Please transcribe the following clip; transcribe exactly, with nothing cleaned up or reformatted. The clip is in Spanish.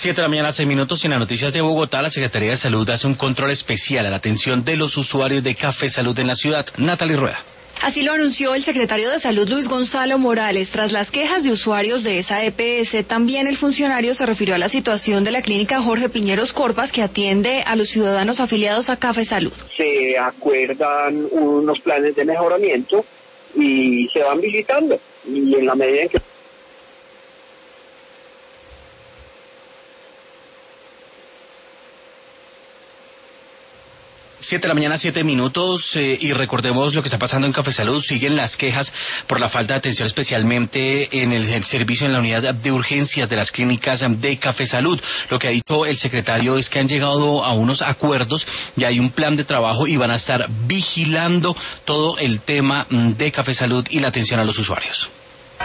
Siete de la mañana, seis minutos, y en las noticias de Bogotá, la Secretaría de Salud hace un control especial a la atención de los usuarios de Café Salud en la ciudad. Natalie Rueda. Así lo anunció el secretario de Salud, Luis Gonzalo Morales. Tras las quejas de usuarios de esa E P S, también el funcionario se refirió a la situación de la clínica Jorge Piñeros Corpas, que atiende a los ciudadanos afiliados a Café Salud. Se acuerdan unos planes de mejoramiento y se van visitando, y en la medida en que Siete de la mañana, siete minutos, eh, y recordemos lo que está pasando en Café Salud. Siguen las quejas por la falta de atención, especialmente en el, el servicio en la unidad de urgencias de las clínicas de Café Salud. Lo que ha dicho el secretario es que han llegado a unos acuerdos y hay un plan de trabajo y van a estar vigilando todo el tema de Café Salud y la atención a los usuarios.